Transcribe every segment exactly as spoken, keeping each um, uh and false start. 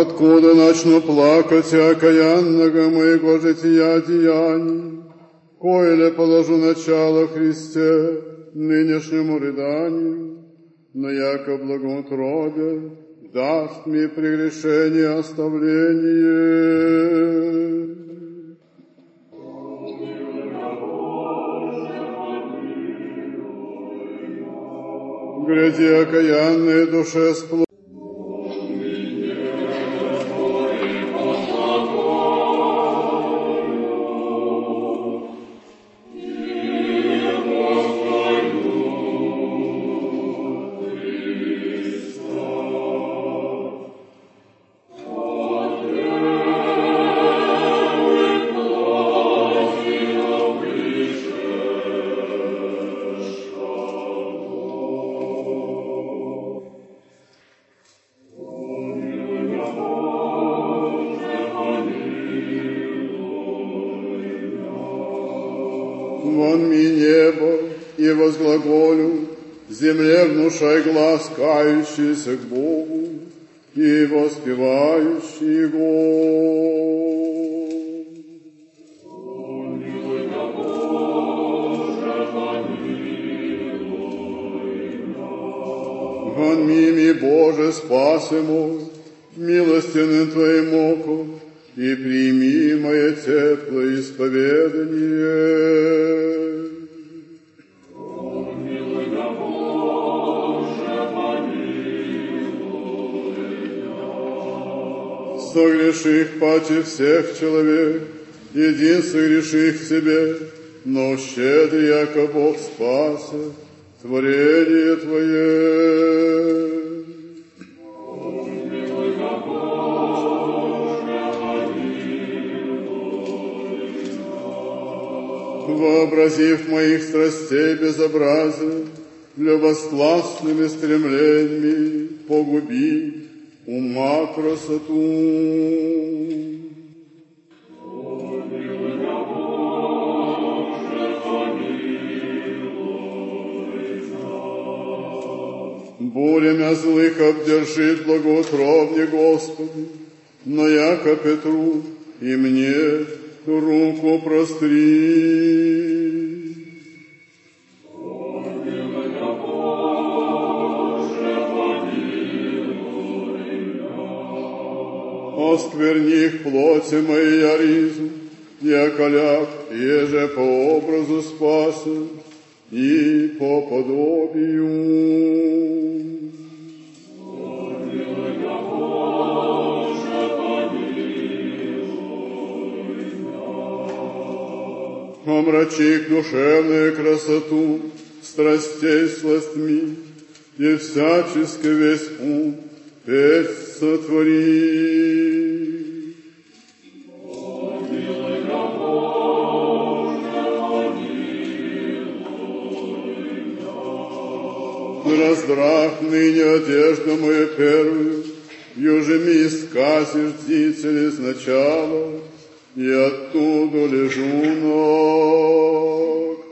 Откуда начну плакать окаянного моего жития деяний, коеле положу начало Христе нынешнему рыданию, но яко благоутробие даст мне прегрешение оставление. Гряди окаянные душе спло. Вон ми небо, и возглаголю, земле внушай глаз, кающийся к Богу, и воспевающий Его. Вон мими, Боже, спаси мой, милостивым Твоим оком, и прими мое теплое исповедание. Согреших паче всех человек, един согреших в себе, но щедрый, яко Бог спасе, творение Твое. Вообразив моих страстей безобразие, любостластными стремлениями погубить ума красоту. Бурями злых обдержит благоутробне Господи, но яко Петру и мне руку простри. Оскверни их плоти моей яризу, яко ляг, еже по образу спаса и по подобию. Омрачи их душевную красоту страстей сластьми, и всячески весь ум петь сотвори. Раздрах ныне одежду мою первую, южеми скази ждители сначала, и оттуда лежу ног.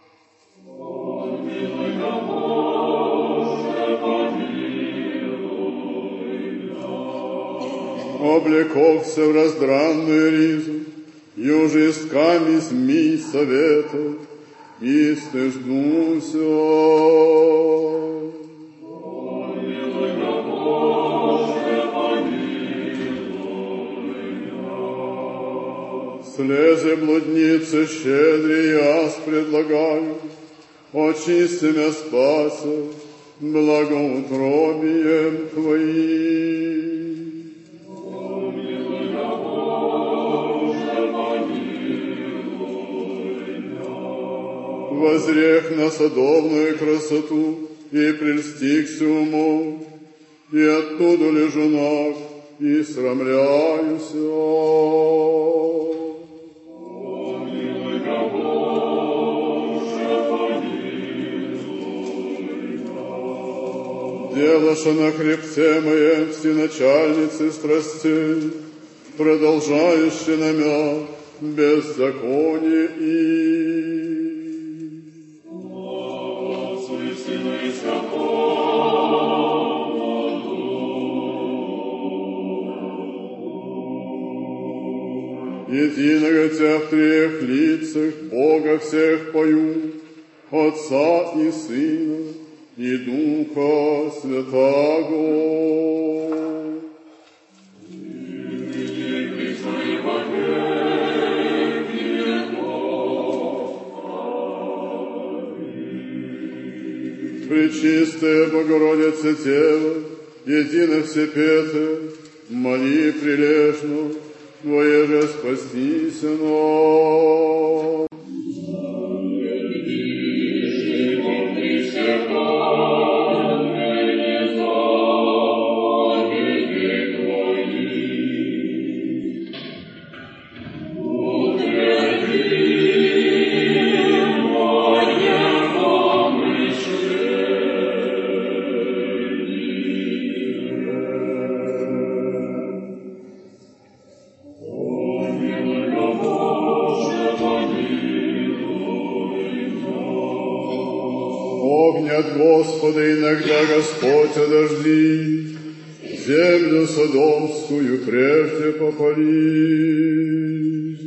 Облекохся в раздранную ризу, юже исками змей совета, и стыждуся. Слезы блудницы щедрый аз предлагаю, очисти меня спаса благоутробием Твоим. Возрех на садовную красоту и прельстихся умом, и оттуда лежу наг и срамляюся. Делаша на хребте моем всеначальницы страстей, продолжающей намя беззаконие и. единого Тя в трех лицах, Бога всех пою, Отца и Сына и Духа Святаго. Пречистая Богородица Дева, едино всепетая, моли прилежно, Твое же спастися нам. От Господа иногда Господь одожди, землю содомскую прежде попали.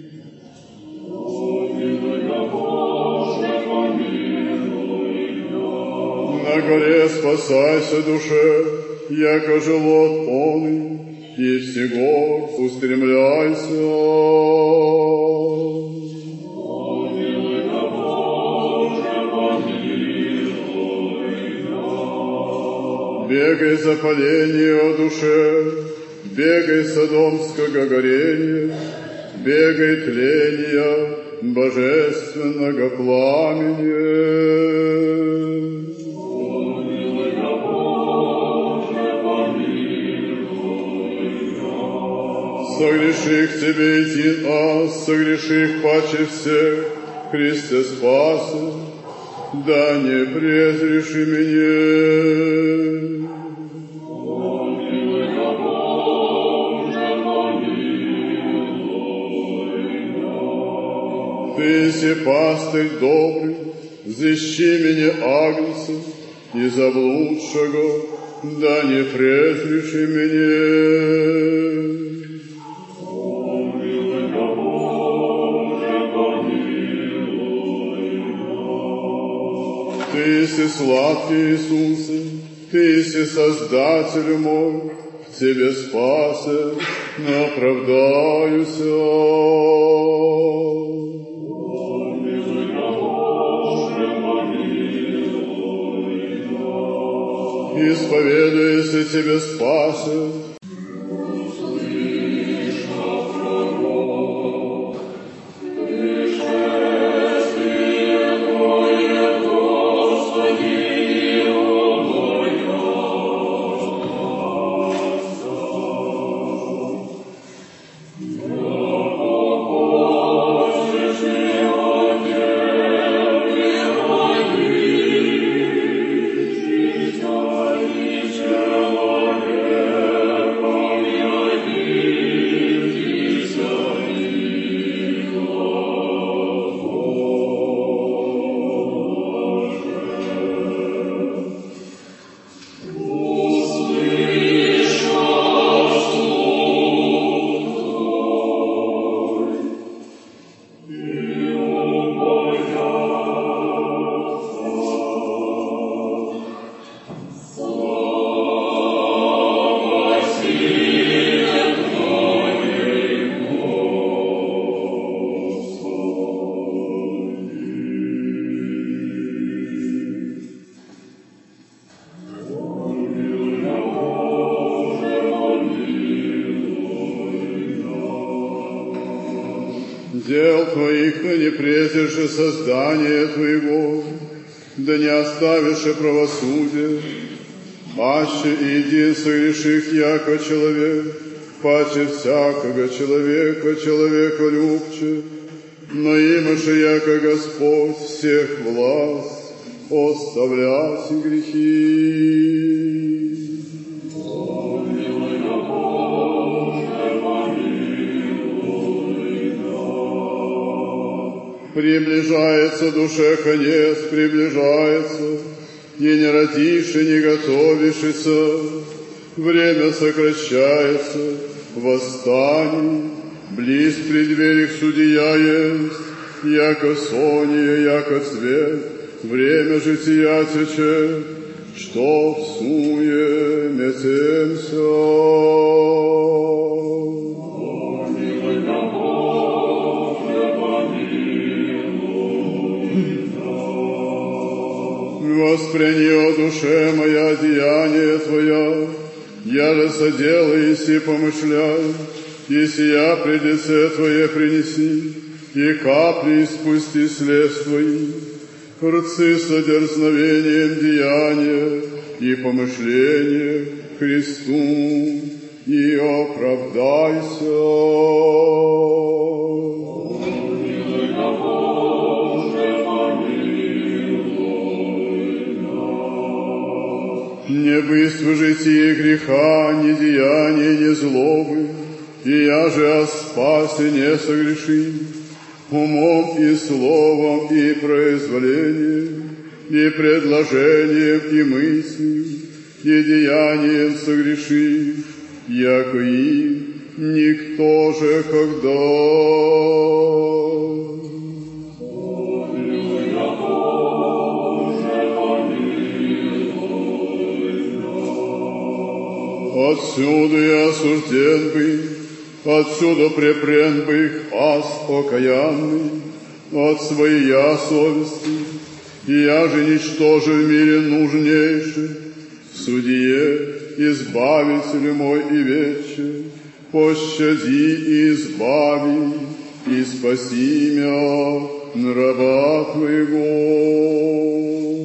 На горе спасайся, душе, яко живот полный, и всего устремляйся. Бегай запаление о душе, бегай содомского горения, бегай тления божественного пламени. Согреши к тебе един аз, согреши паче всех, Христе спаси, да не презреши меня. Ты си пастырь добрый, защищи меня агнцем и заблудшего, да не презреши меня. Ты си сладкий Иисусе, Ты си Создатель мой, в Тебе спасе, оправдаюся. Исповедуйся Тебе спасе. Дел Твоих не презришь создание Твоего, да не оставишь правосудие, аще един согреших, яко человек, паче всякого человека, человека любче, но имаше, яко Господь, всех власть, оставлять грехи. Приближается душе конец, приближается, и не родишь, и не готовишься, время сокращается, восстань, близ преддверих судия есть, яко соние, яко цвет, время жития течет, что в суе метемся. Воспряни, о душе моя, деяние Твоя, я же соделай, и помышляй, и сия пред лице Твое принеси, и капли испусти слез Твоих, рцы со дерзновением деяния и помышления Христу, и оправдайся. Не быстро житие греха, ни деяния, ни злобы, и я же о спасе не согреши, умом и словом и произволением, и предложением и мыслью, и деянием согреши, яко им никто же когда. Отсюда и осужден быть, отсюда препрен быть, аз окаянный, от своей совести, и я же ничтоже в мире нужнейший, судье, избавитель мой и вече, пощади и избави, и спаси меня, раба Твоего.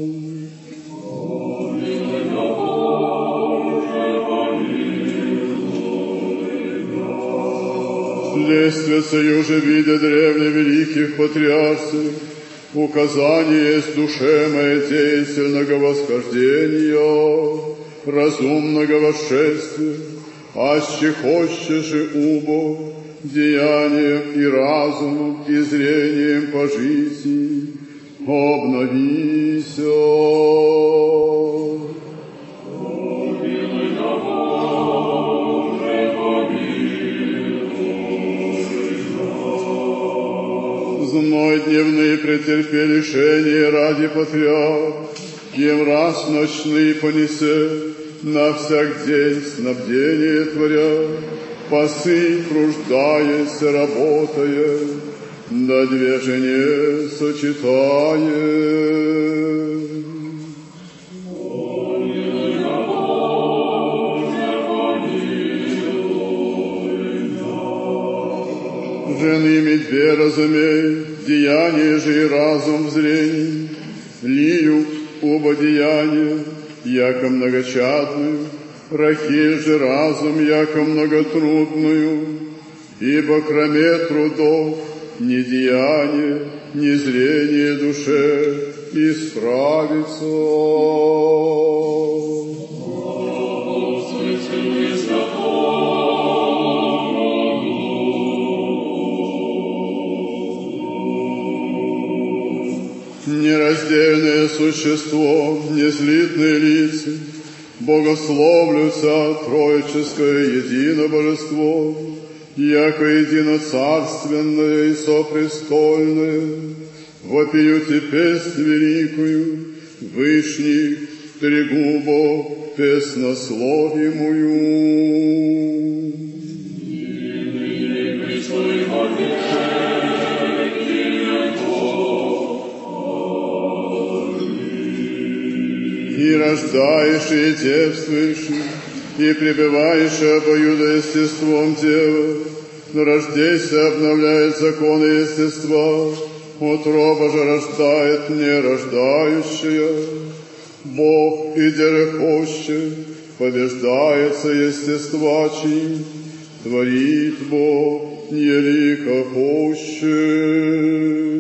Следствие сою же видя древне великих патриарсов, указание есть душе моей деятельного восхождения, разумного восшествия, аще хочешь и убо, деянием и разумом, и зрением по жизни, обновися. Зной дневные претерпи лишения ради патриарх, им раз ночные понесе, на всяк день снабдение творя, пасы труждаясь, работая, да две жене сочетая. Жены медве разумей, деяние же и разум в зрении, лию оба деяния, яко многочадную, рахиль же разум, яко многотрудную, ибо кроме трудов ни деяние, ни зрение душе исправится. Нераздельное существо, неслитные лица, богословлюся троическое едино божество, яко едино царственное и сопрестольное, вопиют и песнь великую, вышних тригубо песнословимую. И рождаешь, и девствуешь, и пребываешь обоюдоестеством Дева, рождейся, обновляет законы естества, утроба же рождает нерождающая. Бог и дерехоще побеждается естества чьи, творит Бог елико хоще.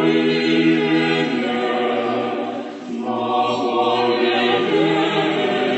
Yeah.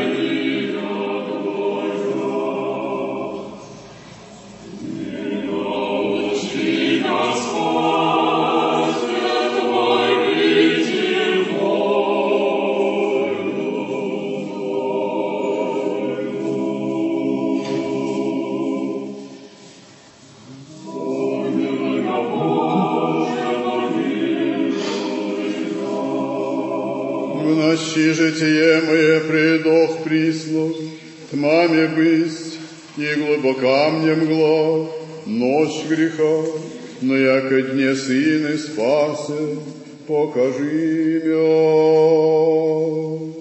житие мое предох присно, тьмами бысть и глубока мне мгла, ночь греха, но яко дне сыны спасе, покажи мя.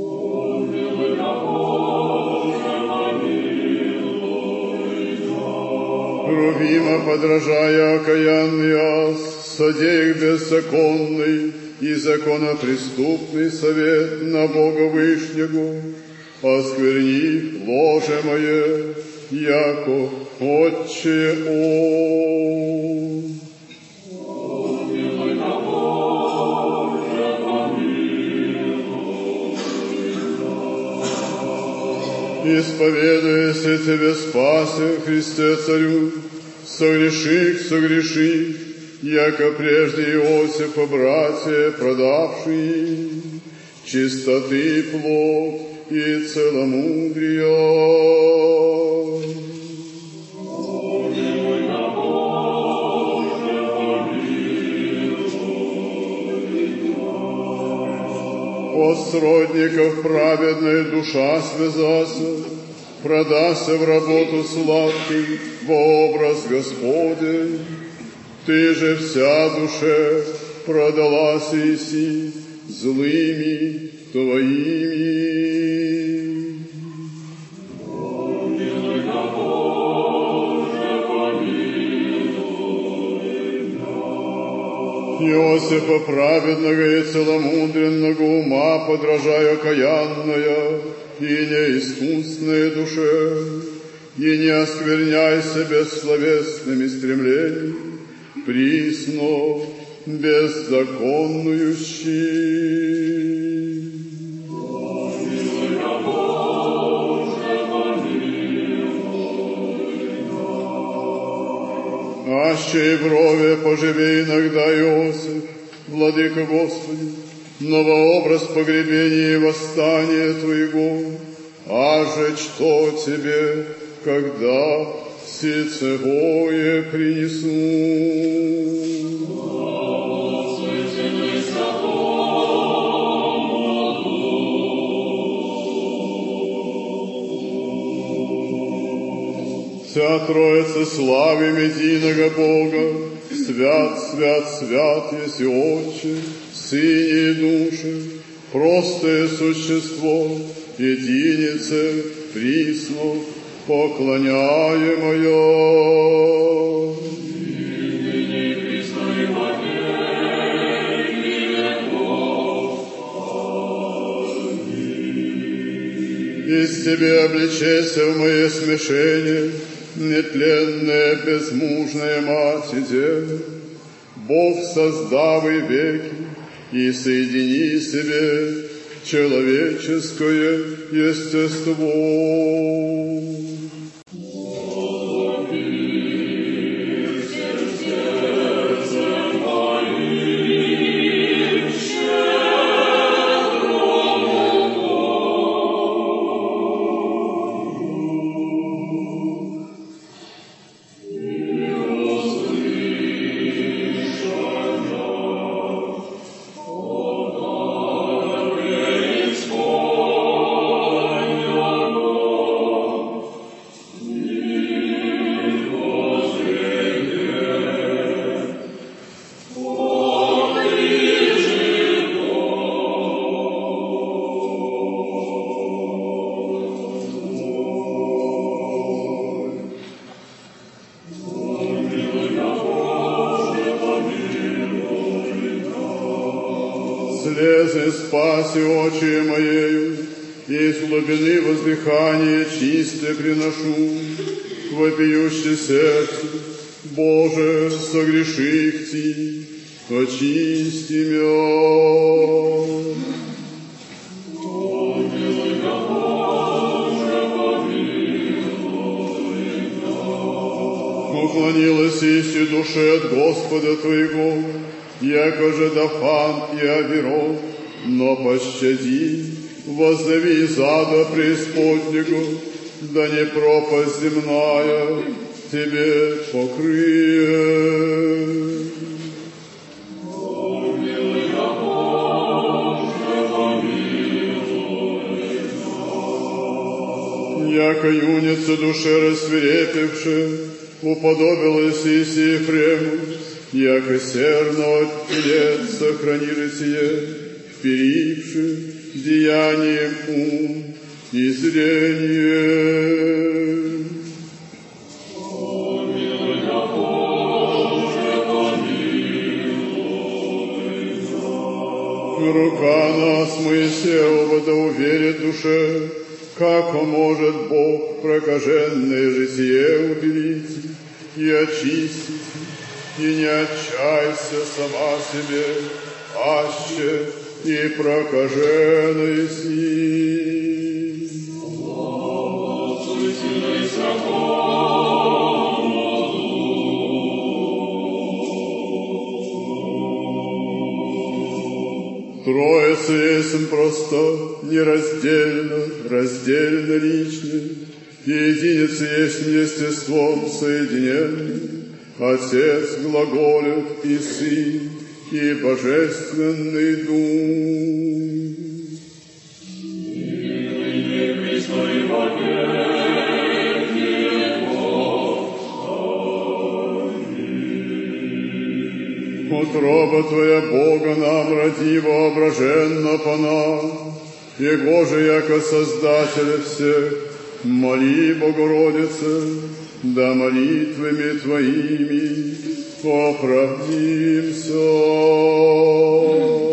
Рувима, подражая окаянный ас, содеях беззаконный и законопреступный совет на Бога Вышнего, оскверни ложе мое, яко Отче Он. Исповедуясь Тебе, спасе, Христе Царю, согреших, согреших, яко прежде Иосифа братья, продавшие чистоты плод и целомудрия. От сродников праведная душа связася, продася в работу сладкий во образ Господень. Ты же вся душе продалась иси злыми Твоими. Иосифа праведного и целомудренного ума подражая окаянная и неискусная душе, и не оскверняйся бессловесными стремлениями, присно беззаконную щи. Аще и брови поживи иногда, Иосиф, владыка Господи, новообраз погребения и восстания Твоего, аже что Тебе, когда сицевое принесу. Вся Троица славим единого Бога, свят, свят, свят есть Отче, Сыне и Душе, простое существо, единице, присно, поклоняемое. Из Тебе обличайся в мое смешение, нетленная, безмужная Мать и Дева, Бог создавый веки, и соедини себе человеческое естество. Слезы спаси очи моею, из глубины воздыхания чистое приношу, вопиюще сердце, Боже, согреших Ти, очисти мя. Уклонилась иси душе от Господа Твоего, яко же Дафан и Авирон, но пощади, воззови из ада преисподнего, да не пропасть земная Тебе покрыет. яко юница душе рассвирепевши, уподобилась Иси Ефрему, яко серного телец сохранили сие, вперивши деянием ум и зрение. Рука нас, Моисеева, да уверит душе, как может Бог прокаженное же сие убелить и очистить, и не отчайся сама себе, аще и прокаженной си. Троица есть просто нераздельно, раздельно лично, и единица есть естеством соединенным. Отец глаголет и Сын, и Божественный Дух. Утроба Твоя Бога нам роди воображенно по нам, Его же, яко Создателя всех, моли, Богородице, да молитвами Твоими оправдимся.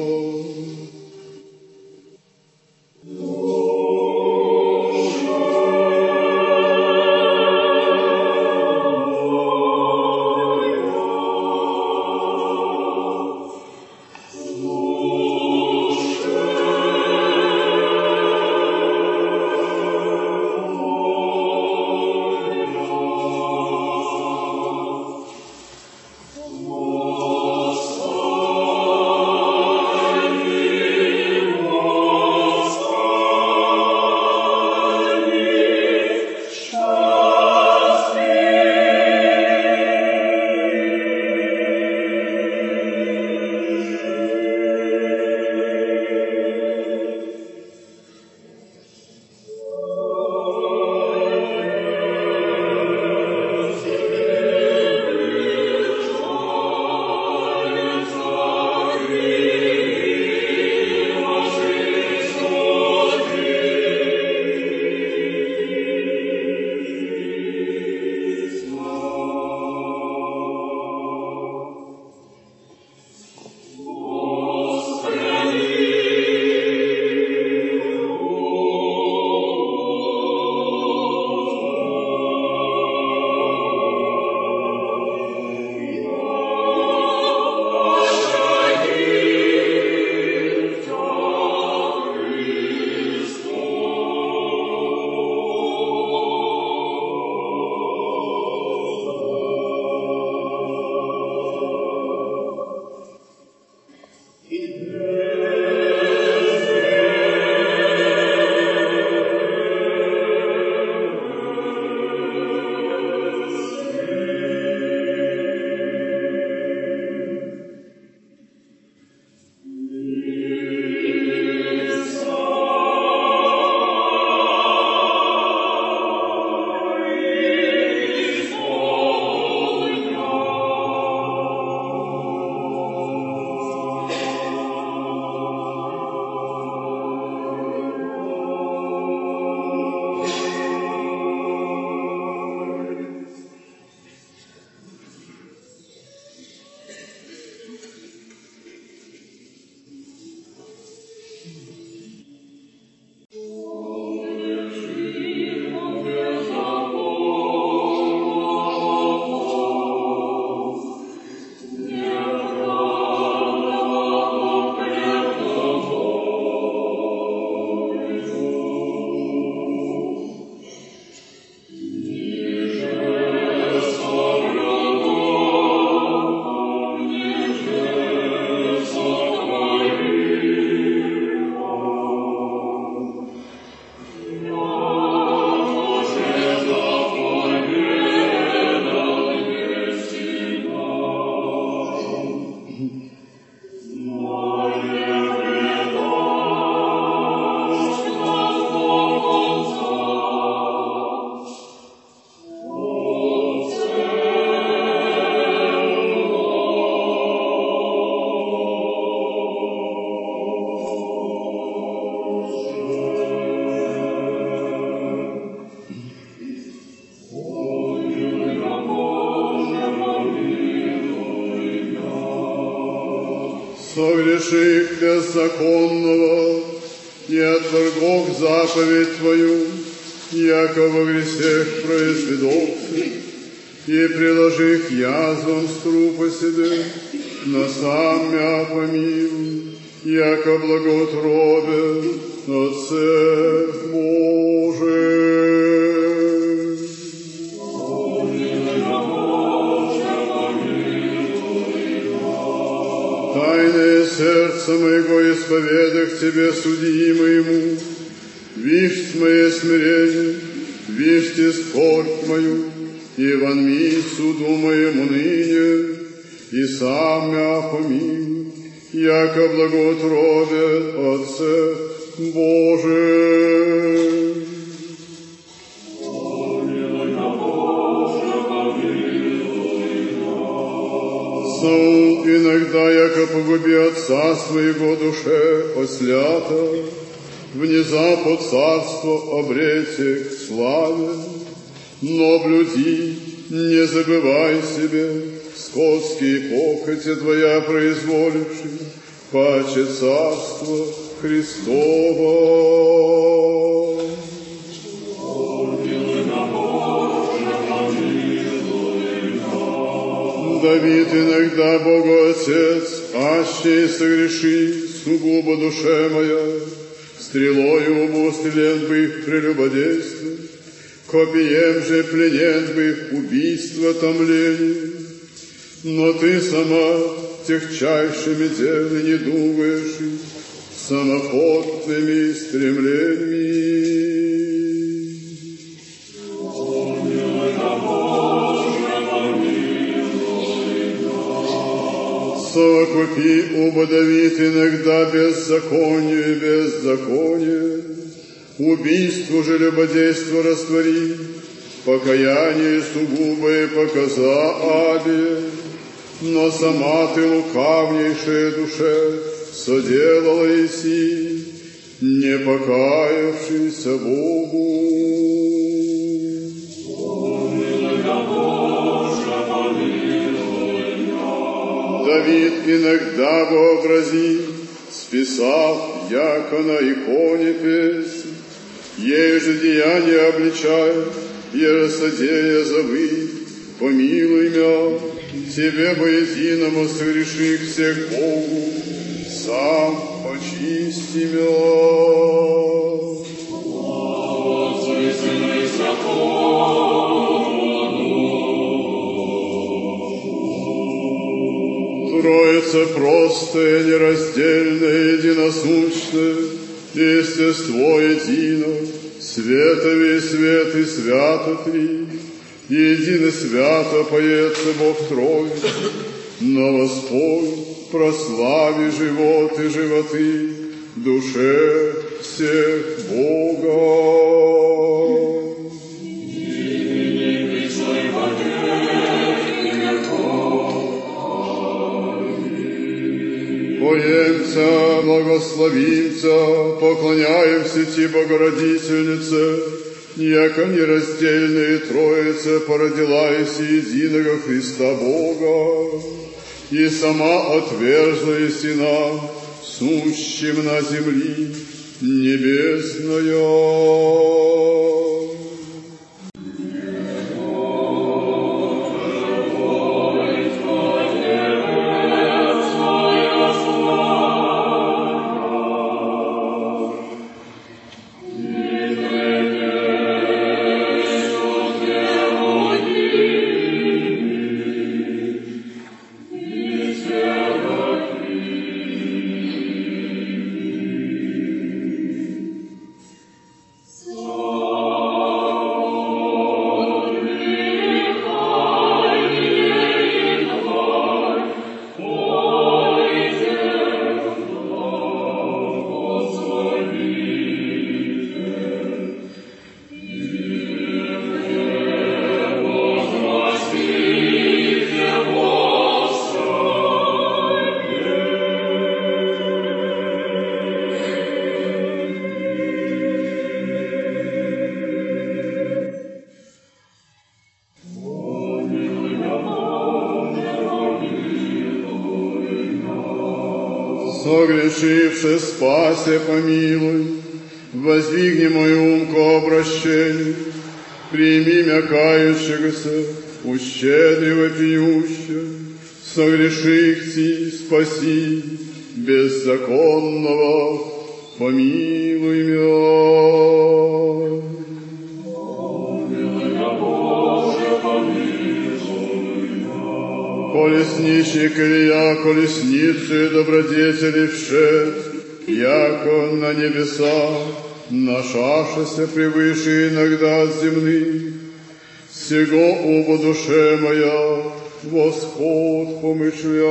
разреших беззаконного и отвергох заповедь Твою, яко во грехах произведовцы, и приложих язвам струпа себе, но сам мя помилуй, яко благоутробен Отце Божий. Тайное сердце моего исповедах Тебе, судьи моему, вишь мое смирение, вишьте скорбь мою, и вонми суду моему ныне, и сам мя помилуй, яко благоутробен Отце Божий. Саул иногда, яко погуби отца своего душе ослята, внезапо царство обрете к славе, но блюди, не забывай себе, скотские похоти твоя произволивши, паче царство Христово. Давид иногда, Богу Отец, аще согреши, сугубо душе моя, стрелою убустрелен бы их прелюбодейство, копием же пленен бы их убийство томление. Но ты сама техчайшими делами не думаешь, самоходными стремлениями. Совокупи, оба Давид, иногда беззаконие и беззаконие, убийству же любодейство раствори, покаяние сугубое показа Абе, но сама ты лукавнейшая душе соделала еси, не покаявшийся Богу. Давид иногда вообрази, списав, яко на иконе песнь, ей же деяние обличает, еросодея забыть, помилуй мя, Тебе воединому согреших всех Богу, сам очисти мя. Троица простая, нераздельная, единосущная, естество едино, света весь свет и свято три, едино свято поется Бог Троицы, но Господь прослави живот и животы душе всех Бога. Поемся, благословимся, поклоняемся Ти, Богородительнице, яко нераздельная Троица породила из единого Христа Бога, и сама отверзла еси нам, сущим на земли небесная. Oh Согрешивши, спаси, помилуй, воздвигни мой ум ко обращению, прими мя кающегося, ущедри вопиюще, согрешивши, спаси, беззаконного, помилуй мя. Колесничник Илья, колесницы добродетели вшед, яко на небеса, нашашася превыше иногда от земных, сего оба душе моя восход помышляй.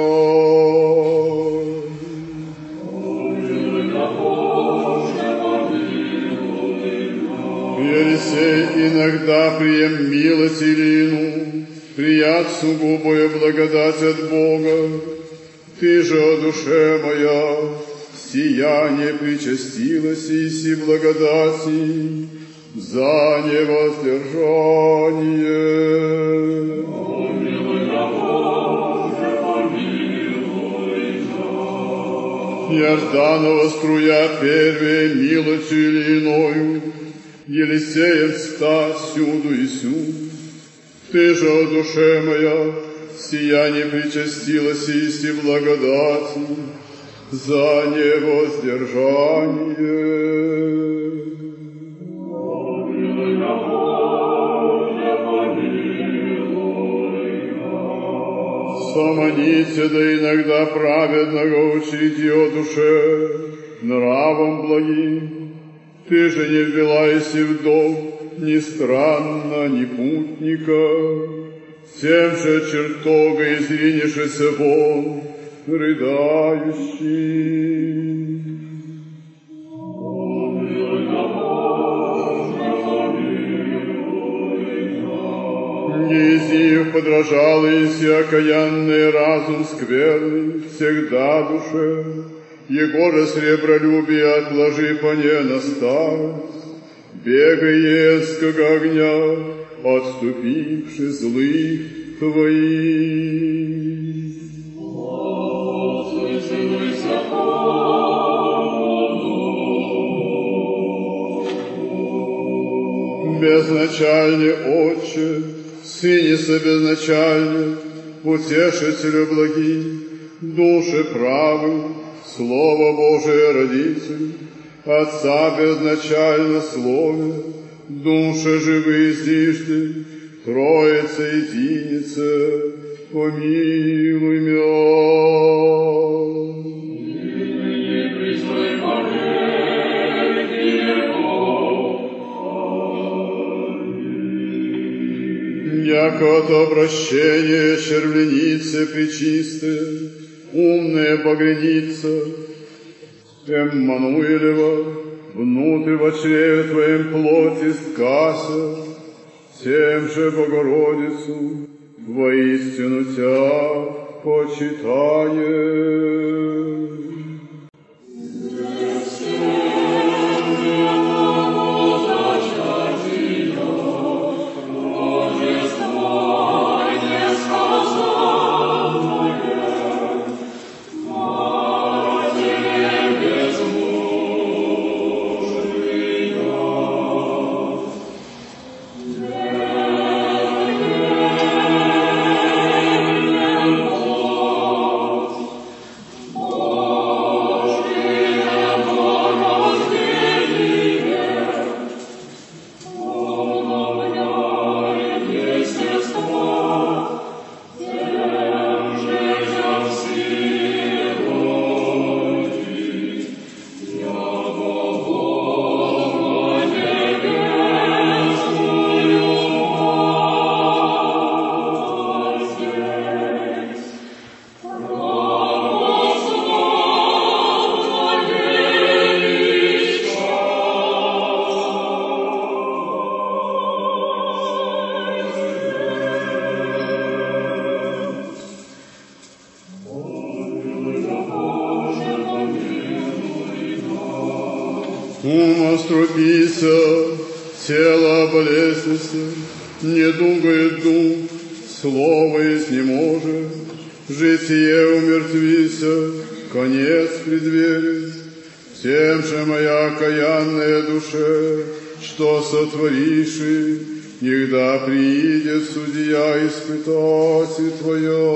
Елисей иногда прием милость Илину, прият сугубая благодать от Бога. Ты же, о душе моя, сияние причастилась и си благодати за невоздержание. Иорданова струя первая милостью или иною, Елисеем ста сюду и сюду. Ты же, о душе моя, сияние причастилась исти благодати за невоздержание. Самоните, да иногда праведного учите, о душе, нравом благим. Ты же не ввела иси в дом ни странно, ни путника, тем же чертога изринешься вон, рыдающий. Неизив подражал иси окаянный разум скверный, всегда душе, Егора сребролюбие отложи по не на старость, бегай еского огня, отступивши злых твоих. Безначальный Отче, Сыниса безначальный, утешителю благий, души правый, Слово Божие Родитель, Отца безначально Слове, души живые зижды, Троица единица, помилуй мя. Яко от обращения червленицы пречистые, умная погреница, Эммануилева, внутрь во чреве Твоем плоти скася, тем же Богородицу воистину Тя почитаем. Ум острубися, тело болезнится, не дугает дух, слово изнеможе, житие умертвися, конец предверен. Тем же, моя окаянная душе, что сотворишь, негда приидет судья испытатель твоя.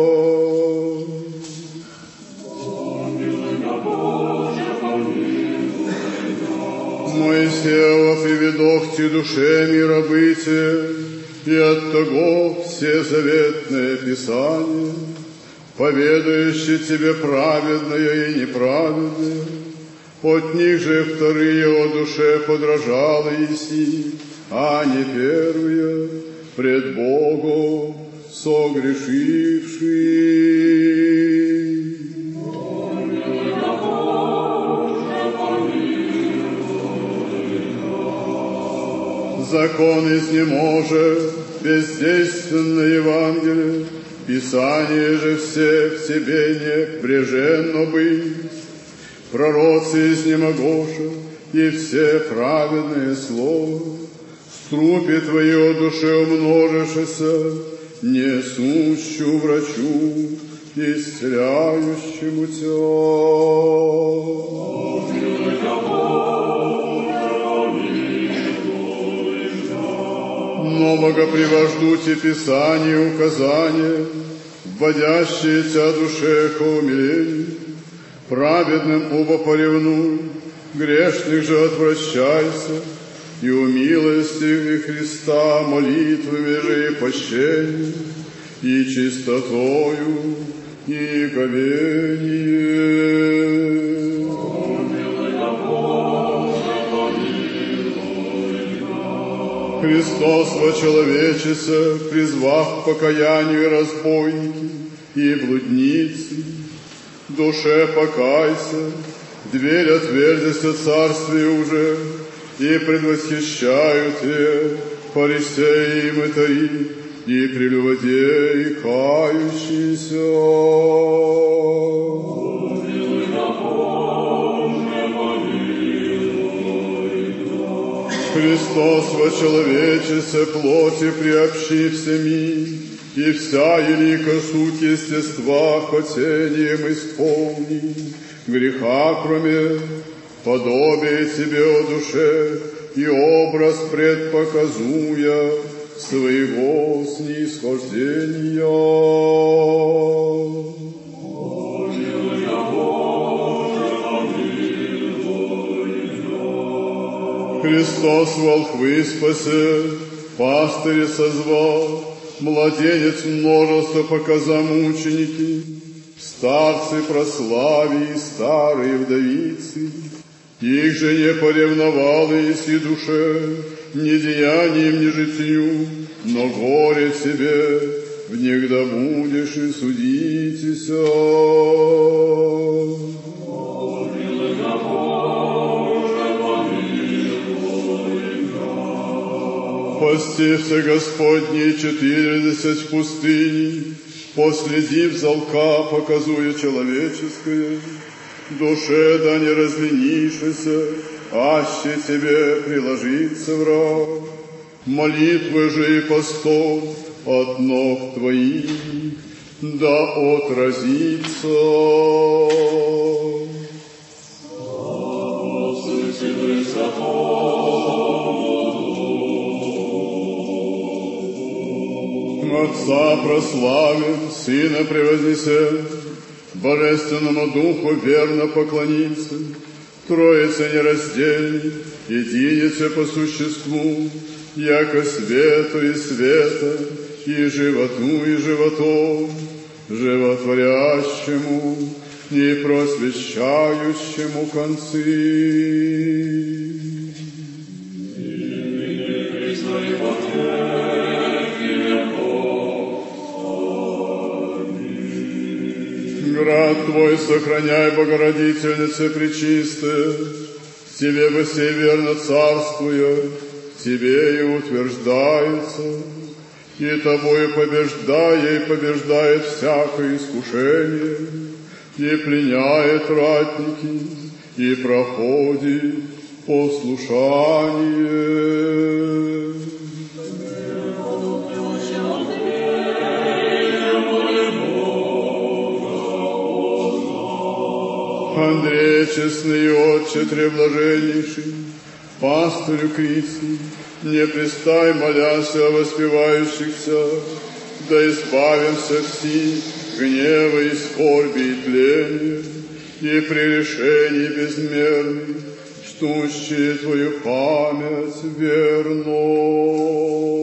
Моисеева приведох ти душе миробытие, и от того все заветное Писание, поведающее тебе праведное и неправедное, от них же вторые о душе подражала Иси, а не первые, пред Богом согрешивший. Закон изнеможет, бездейственное Евангелие, Писание же все в себе не преженно быть. Пророцы изнемогоша, и все праведные слова, струпе твое душе умножишься, несущу врачу, исцеляющему тебя. Но богопривожду те Писание указания, вводящие тебя душе ко умилению. Праведным оба поревнуй, грешных же отвращайся, и у милости Христа молитвами же и пощением, и чистотою, и говением. Христос вочеловечился, призвав к покаянию разбойники и блудницы. Душе покайся, дверь отверзится царствие уже, и предвосхищают те фарисеи и мытари, и прелюбодеи кающиеся. Христос вочеловечился, плоти приобщив всеми, и вся елика суть естества хотением исполни, греха кроме, подобие тебе о душе, и образ предпоказуя своего снисхождения. Христос волхвы спасе, пастыря созвал, младенец множество показа мученики, старцы прослави и старые вдовицы, их же не поревновала еси душе, ни деянием, ни житию, но горе тебе, внегда будешь и судитеся. Постився Господній четыридесять в пустыне, последив залка, показуя человеческое, душе да не разленишься, аще тебе приложится враг. Молитвы же и постом от ног твоих да отразится. Отца прославим, Сына превознесем, Божественному Духу верно поклонимся, Троице нераздельной, единице по существу, яко свету и света, и животу и животом, животворящему и просвещающему концы. Град Твой сохраняй, Богородительнице пречистая, Тебе бы сей верно царствуя, Тебе и утверждается, и Тобою побеждая и побеждает всякое искушение, и пленяет ратники, и проходит послушание. Андрей, честный отче, треблаженнейший, пастырю Крицкий, не пристай, моляся о воспевающихся, да избавимся все гнева и скорби и тления, и при решении безмерных, чтущие Твою память верно.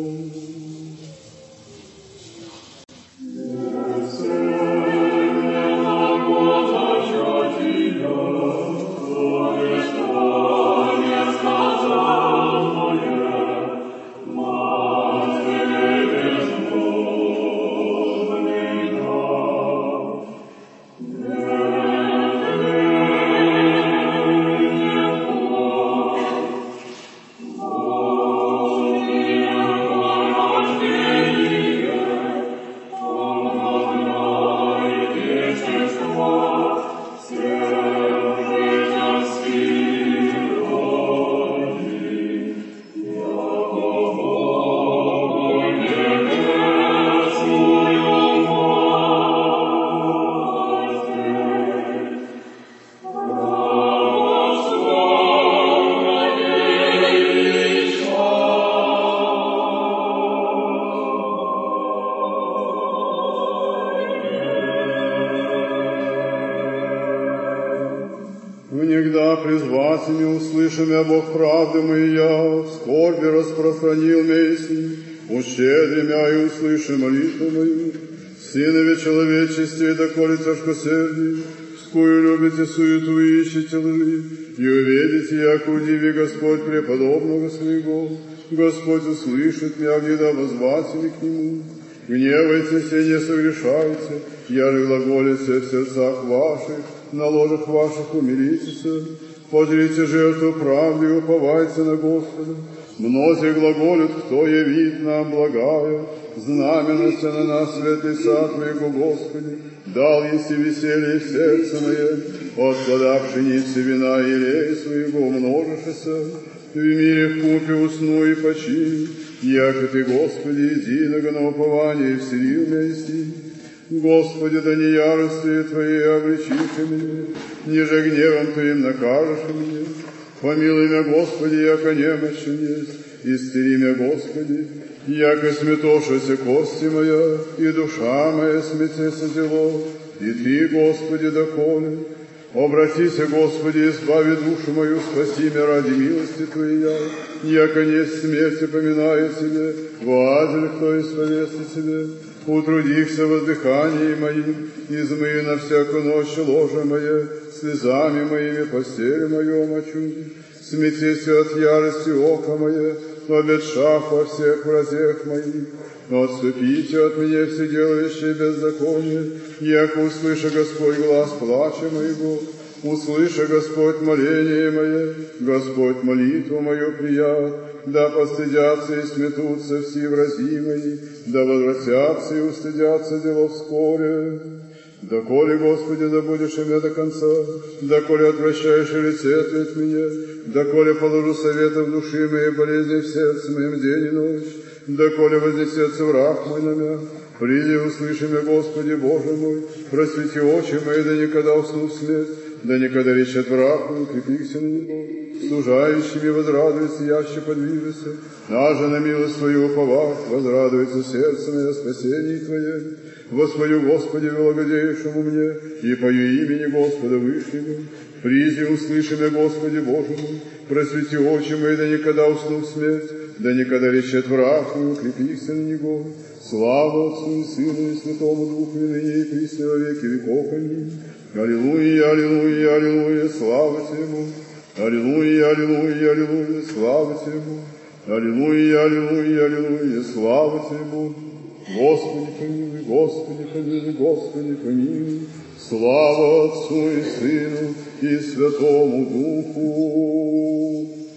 Услышимя Бог правды моя, в скорби распространил меси, ущедри мя и услыши молитву мою. Сынове человечестве, доколе тяжкосердий, скую любите суету и ищете лжи, и увидите, яко удиви Господь преподобного своего. Господь услышит мя, гнеда возватели к Нему. Гневайтесь и не согрешайте, я же глаголите в сердцах ваших, на ложах ваших умилитесь. Позрите жертву правды и уповайте на Господа. Многие глаголят, кто явит нам благая, знаменности на нас свет лица Твоего, Господи. Дал еси веселье в сердце мое, от плода пшеницы вина и елея своего умножишься. В мире в купе усну и почину, яко Ты, Господи, единого на упование вселил меня еси. Господи, да не яростью Твоей обличишь меня, ниже гневом Твоим накажешь меня. Помилуй меня, Господи, яко немощен есть, исцели меня, Господи, яко сметошися кости моя, и душа моя сметеся зело, и Ты, Господи, доколе. Обратися, Господи, избави душу мою, спаси меня ради милости Твоей, яко несть смерти поминаю Тебе, воадель, кто исповестит Тебе. Утрудихся воздыханием моим, измыю на всякую ночь ложе мое, слезами моими постель мою омочу. Смятися от ярости ока мое, обетшав во всех вразях моих. Но отступите от меня все делающие беззаконие, яко услыша Господь глаз плача моего, услыша Господь моление мое, Господь молитву мою прият. Да постыдятся и сметутся все врази мои, да возвратятся и устыдятся делов вскоре. Доколе, Господи, да будешь у меня до конца, доколе отвращаешь лице Ты от меня, доколе положу советов в души моей, болезни в сердце моем день и ночь, доколе вознесется враг мой на меня. Приди, услыши меня, Господи, Боже мой, просвети очи мои, да никогда усну в смерть, да никогда речет враг мой, укрепися на него. Служающими возрадуется, яще подвижется, наже на милость Твою уповав, возрадуется сердце мое спасение Твое. Воспою, Господи, благодеющему мне, и пою имени Господа Вышнего. Приди, услыши меня, Господи, Боже мой, просвети очи мои, да никогда усну в смерть, да никогда речет враг мой, укрепися на него. Слава Отцу и Сыну и Святому Духу, и ныне и присно во веки веков. Аминь. Аллилуйя, аллилуйя, аллилуйя, слава Тебе. Аллилуйя, аллилуйя, аллилуйя, слава Тебе. Аллилуйя, аллилуйя, аллилуйя, слава Тебе. Господи, помилуй, Господи, помилуй, Господи, помилуй. Слава Отцу и Сыну и Святому Духу.